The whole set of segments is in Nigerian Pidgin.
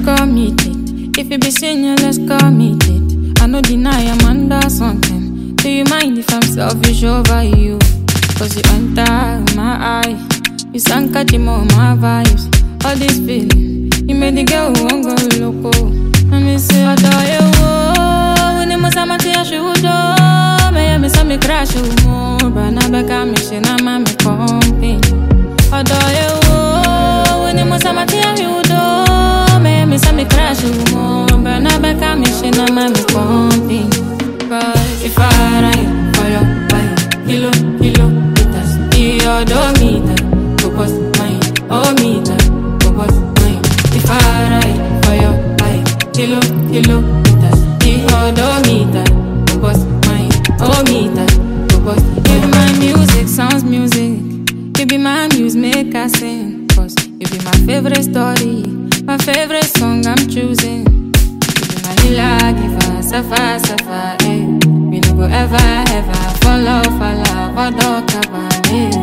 committed. If you be senior, let's commit it. I no deny I'm under something. Do you mind if I'm selfish over you? Cause you enter my eye. You sank at the more my vibes. All this feeling, you made the girl who won't go loco. Let me say, I die, oh. When the most I'm at the should do. May I me crash, oh. But now back I'm missing, I'm me comping. I die, oh. When the most I'm at the should do. May I me crash, oh. But now back I'm missing, I'm me comping. But if I ride for your bike, kilo, meters, the odometer, go bust mine, oh meter, go bust mine. If I ride for your bike, kilo, meters, the odometer, go bust mine, oh meter, go bust. If my music sounds music, you be my muse, make I sing. Cause you be my favorite story, my favorite song I'm choosing. You be my healer, giver, safa, eh. We no go ever fall or don't cover, eh.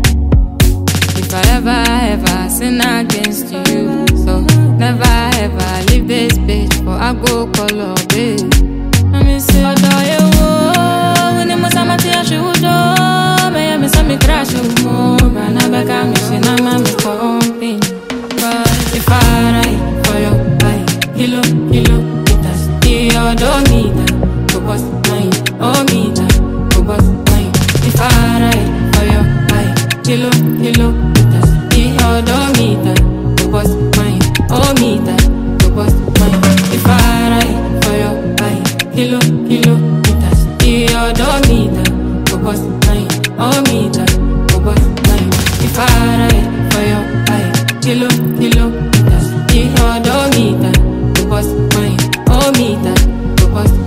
If I ever sin against you, so never ever leave this bitch for I go call up, eh. Let me say, I die, oh. When the most I'm at the should do. May I miss me crash, oh. But now back I'm missing, I'm me comping. But if I ride for your bike, kilo, meters, the odometer, go bust mine, oh meter, go bust mine. If I ride for your bike, kilo, meters, the odometer, go bust mine, oh meter, go bust mine. If I ride for your bike, kilo, meters, the odometer, go bust mine, oh meter, go bust mine. If I ride for your bike, kilo, meters, the odometer, go bust mine, oh meter, go bust.